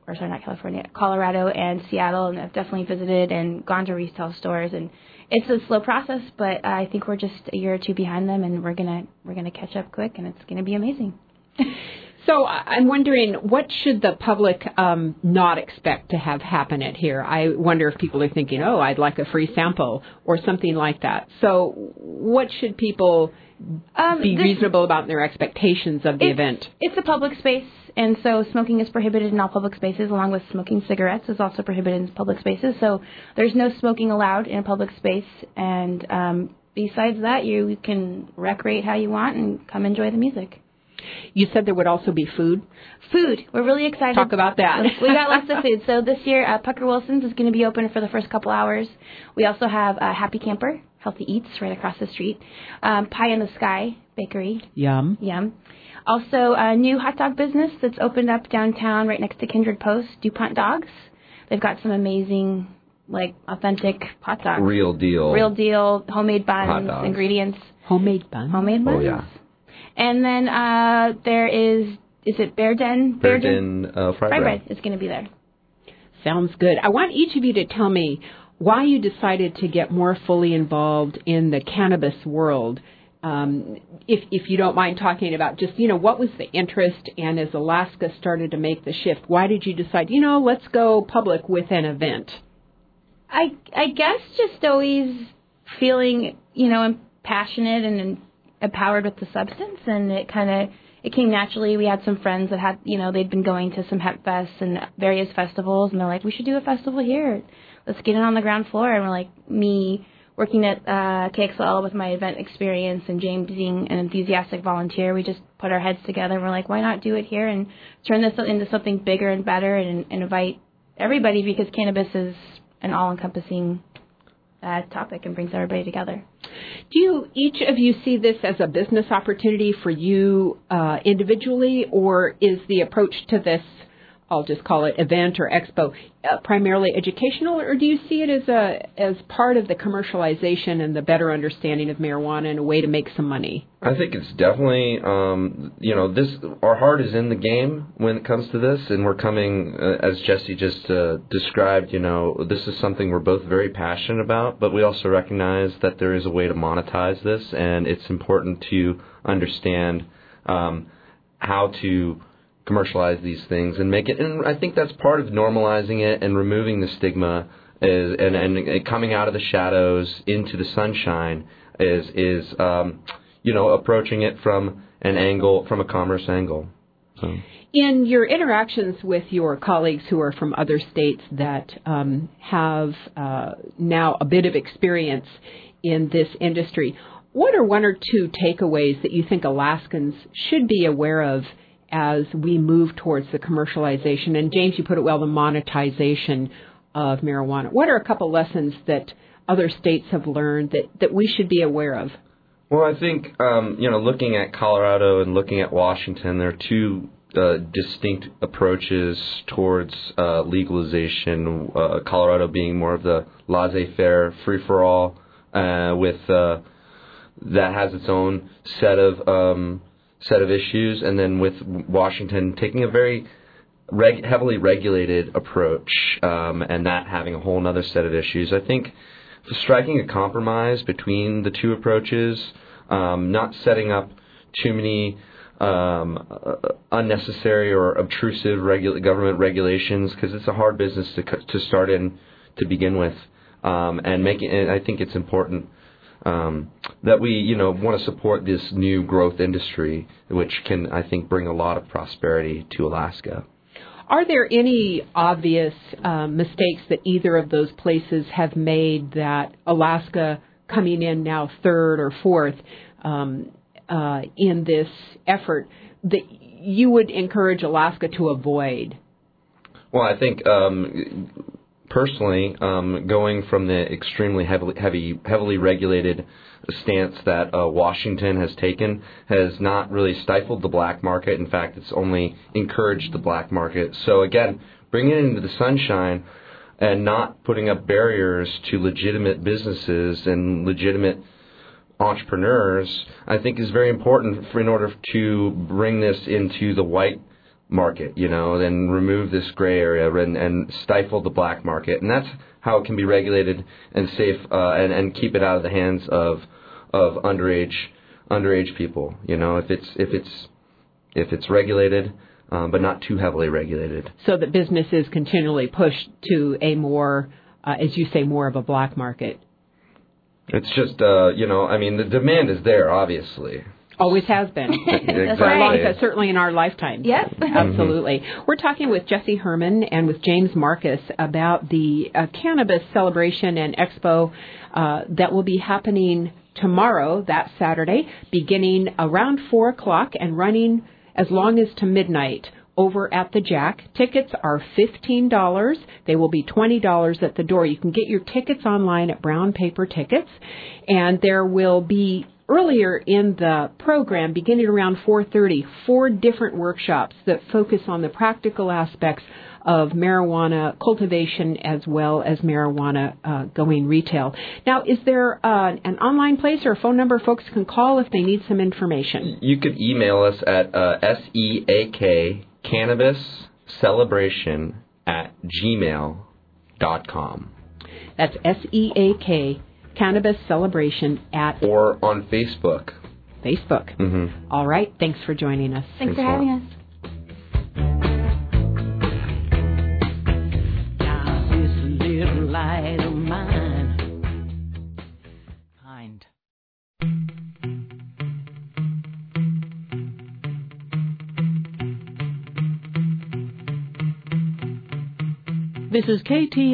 S15: Colorado and Seattle, and have definitely visited and gone to retail stores. And it's a slow process, but I think we're just a year or two behind them, and we're gonna catch up quick, and it's gonna be amazing.
S1: So I'm wondering, what should the public not expect to have happen at here? I wonder if people are thinking, oh, I'd like a free sample or something like that. So what should people be reasonable about in their expectations of the event?
S15: It's a public space, and so smoking is prohibited in all public spaces, along with smoking cigarettes is also prohibited in public spaces. So there's no smoking allowed in a public space, and besides that, you can recreate how you want and come enjoy the music.
S1: You said there would also be food?
S15: Food. We're really excited.
S1: Talk about that.
S15: We got lots of food. So this year, Pucker Wilson's is going to be open for the first couple hours. We also have Happy Camper, Healthy Eats, right across the street. Pie in the Sky Bakery.
S1: Yum.
S15: Yum. Also, a new hot dog business that's opened up downtown right next to Kindred Post, DuPont Dogs. They've got some amazing, authentic hot dogs.
S16: Real deal,
S15: homemade buns, ingredients.
S1: Homemade buns?
S15: Homemade buns.
S16: Oh, yeah.
S15: And then there is it Bear Den?
S16: Bear Den Fry Bread
S15: is going to be there.
S1: Sounds good. I want each of you to tell me why you decided to get more fully involved in the cannabis world. If you don't mind talking about just, what was the interest, and as Alaska started to make the shift, why did you decide, let's go public with an event?
S15: I guess just always feeling, passionate and empowered with the substance, and it came naturally. We had some friends that had, they'd been going to some hemp fests and various festivals, and they're like, we should do a festival here. Let's get it on the ground floor. And we're like, me working at KXL with my event experience and James being an enthusiastic volunteer, we just put our heads together and we're like, why not do it here and turn this into something bigger and better and invite everybody, because cannabis is an all-encompassing topic and brings everybody together.
S1: Do each of you see this as a business opportunity for you individually, or is the approach to this, I'll just call it event or expo, primarily educational, or do you see it as part of the commercialization and the better understanding of marijuana and a way to make some money?
S16: I think it's definitely, our heart is in the game when it comes to this, and we're coming, as Jesse just described, this is something we're both very passionate about, but we also recognize that there is a way to monetize this, and it's important to understand how to commercialize these things and make it, and I think that's part of normalizing it and removing the stigma and coming out of the shadows into the sunshine is approaching it from a commerce angle. So.
S1: In your interactions with your colleagues who are from other states that have now a bit of experience in this industry, what are one or two takeaways that you think Alaskans should be aware of as we move towards the commercialization? And James, you put it well, the monetization of marijuana. What are a couple lessons that other states have learned that we should be aware of?
S16: Well, I think, looking at Colorado and looking at Washington, there are two distinct approaches towards legalization. Colorado being more of the laissez-faire, free-for-all, with that has its own set of issues, and then with Washington taking a very heavily regulated approach, and that having a whole other set of issues. I think striking a compromise between the two approaches, not setting up too many unnecessary or obtrusive government regulations, because it's a hard business to start in to begin with, and I think it's important that we want to support this new growth industry, which can, I think, bring a lot of prosperity to Alaska.
S1: Are there any obvious mistakes that either of those places have made that Alaska, coming in now third or fourth in this effort, that you would encourage Alaska to avoid?
S16: Well, I think personally, going from the extremely heavily regulated stance that Washington has taken has not really stifled the black market. In fact, it's only encouraged the black market. So again, bringing it into the sunshine and not putting up barriers to legitimate businesses and legitimate entrepreneurs, I think is very important in order to bring this into the white market, and remove this gray area and stifle the black market. And that's how it can be regulated and safe, and keep it out of the hands of underage people. If it's regulated, but not too heavily regulated.
S1: So that businesses continually push to a more, as you say, more of a black market.
S16: It's just, the demand is there, obviously.
S1: Always has been.
S16: Exactly.
S1: For a long time, certainly in our lifetime.
S11: Yes.
S1: Absolutely. We're talking with Jesse Herman and with James Marcus about the cannabis celebration and expo that will be happening tomorrow, that Saturday, beginning around 4 o'clock and running as long as to midnight over at the Jack. Tickets are $15. They will be $20 at the door. You can get your tickets online at Brown Paper Tickets, and there will be earlier in the program, beginning around 4:30, 4 different workshops that focus on the practical aspects of marijuana cultivation as well as marijuana going retail. Now, is there an online place or a phone number folks can call if they need some information?
S16: You could email us at SEAK cannabiscelebration@gmail.com.
S1: That's SEAK cannabiscelebration at...
S16: Or on Facebook.
S1: Facebook.
S16: Mm-hmm.
S1: All right. Thanks for joining us.
S11: Thanks for having us.
S12: Now this little light of mine, kind. This is KT.